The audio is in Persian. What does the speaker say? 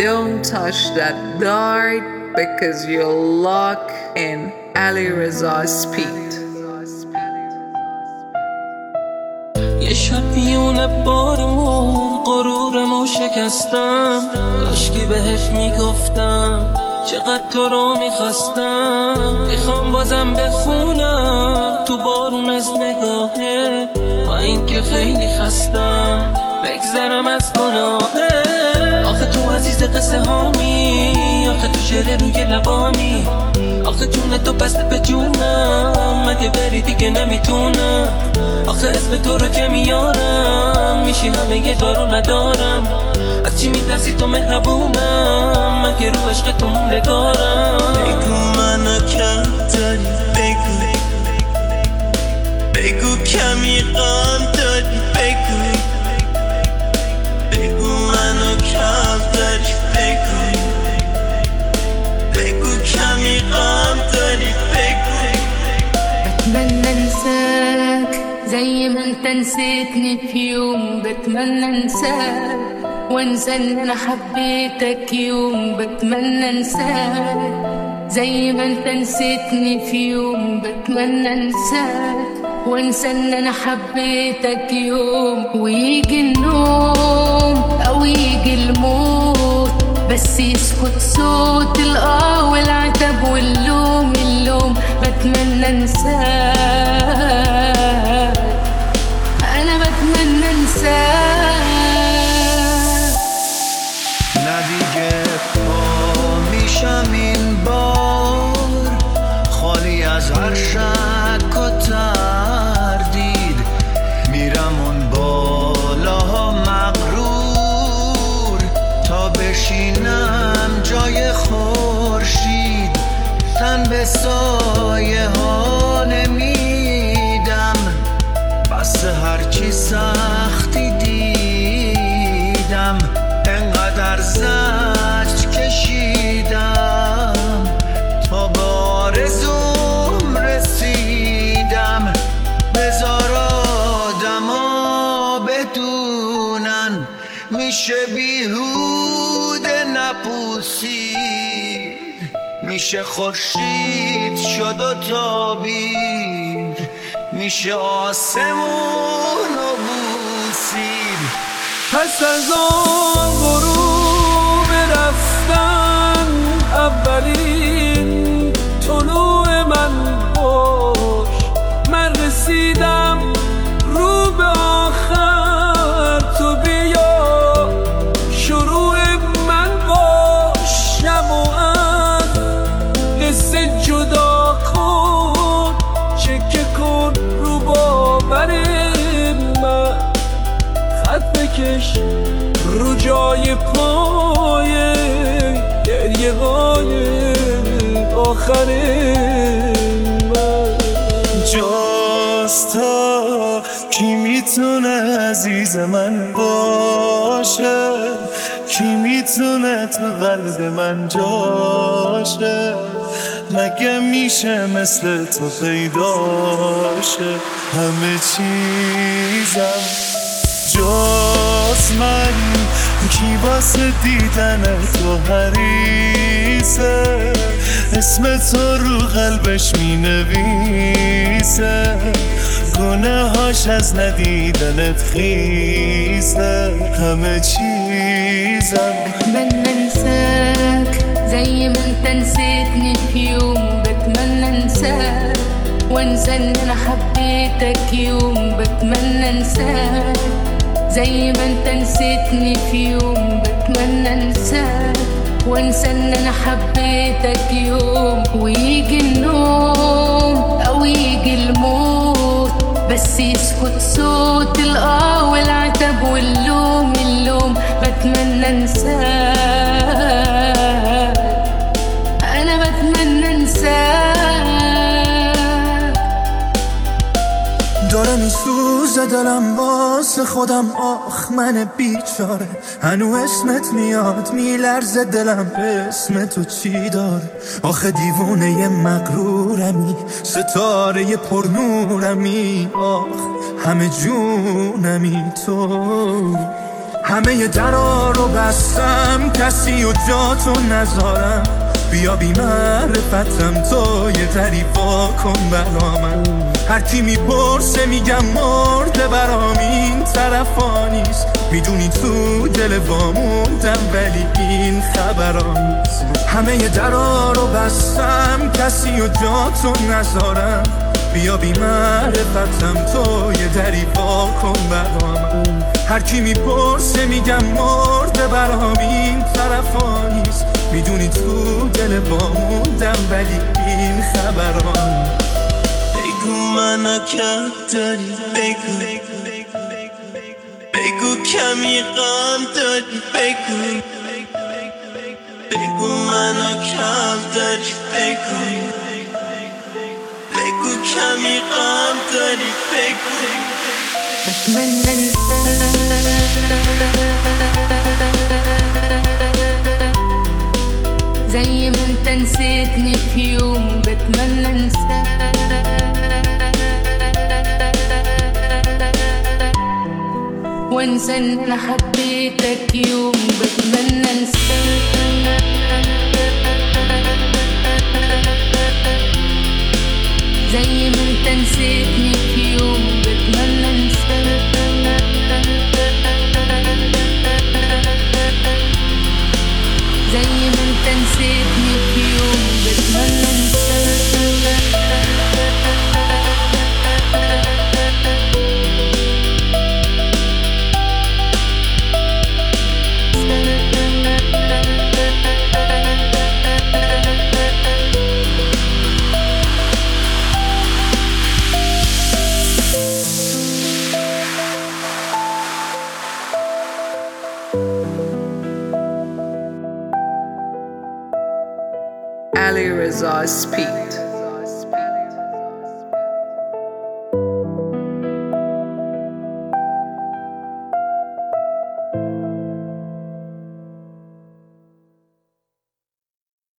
Don't touch that dart because you'll lock in Ali Reza's speed. یه شب میونه بارمون غرورمو شکستم، کاشکی بهش میگفتم چقدر تو رو میخواستم. میخوام بازم بخونم تو بارون از نگاهه، با این که خیلی خستم بگذرم از گناهه. آخه تو عزیز قصه هامی، آخه تو شعر روی لبانی، آخه جون تو بسته به جونم، مگه بری دیگه نمیتونم. آخه اسم تو رو که میارم میشی همه یه دارو ندارم. از چی میترسی تو مهربونم، مگه رو عشق تو موندگارم. بگو منو کم داری، بگو کمی غم داری، بگو منو کم داری، بگو کمی غم داری، بتمنى انساك زي ما انت نسيتني في يوم، بتمنى انساك وانسى ان انا حبيتك يوم. بتمنى انساك زي ما انت نسيتني في يوم، بتمنى انساك وانسى ان انا حبيتك يوم. ويجي النوم او يجي الموت، بس يسكت صوت الآه والعتب واللوم. بتمنى انساك، انا بتمنى انساك. نه دیگه پا میشم این بار خالی از هر شک و تردید، میرم اون بالاها مغرور تا بشینم جای خورشید. تن به سایه ها نمیدم، بس هرچی سختی دیدم. انقدر زجر کشیدم تا به آرزوم رسیدم. بذار آدما بدونن میشه بیهوده نپوسید، میشه خورشید شد و تابید، میشه آسمون و بوسید. پس از آن غروب رفتن اولین طلوع من باش، من رسیدم رو به آخر. تو بیا شروع من باش، شب قصه جدا کن، چکه کن رو باور من، خط بکش رو جای پای گریه های آخر من. جاست تا کی میتونه عزیز من باشه، کی میتونه تو قلب من جاشه. مگه میشه مثل تو پیداشه، همه چیزم جاست من. کی واسه دیدن تو حریصه، اسم تو رو قلبش مینویسه. گناهاش از ندیدنت خیسه، همه چیزم. بتمنى انساك زي ما انت نسيتني في يوم، بتمنى انساك وانسى ان انا حبيتك يوم. بتمنى انساك زي ما انت نسيتني في يوم، بتمنى انساك وانسى ان انا حبيتك يوم. ويجي النوم او يجي الموت، بس يسكت صوت الآه والعتب واللوم. بتمنى انساك، انا بتمنى انساك. داره میسوزه دلم واسه خودم، آخ من بیچاره. هنو اسمت میاد میلرزه دلم، اسم تو چی داره؟ آخه دیوونه مغرورمی، ستاره پرنورمی، آخ همه جونمی تو. همه درا رو بستم، کسی و جاتو نذارم. بیا بی معرفتم تو یه دری وا کن برامن. هر کی میپرسه میگم مرده برام، این طرفا نیست. میدونی تو دل واموندم ولی این خبرا نیست. همه درا رو بستم، کسی و جاتو نذارم. بیا بی معرفتم تو یه دری وا کن برام. هر کی میپرسه میگم مرده برام، این طرفا نیست. میدونی تو دل واموندم ولی این خبران. بگو منو کم داری، بگو کمی غم داری، بگو منو کم داری، بگو کمی غم داری، بتمنى انساك زي ما انت نسيتني في يوم. بتمنى انساك وانسى ان انا حبيتك يوم. بتمنى انساك زي ما انت نسيتني في يوم. بتمنى انساك زي ما انت نسيتني في يوم. بتمنى Ali Reza Speed.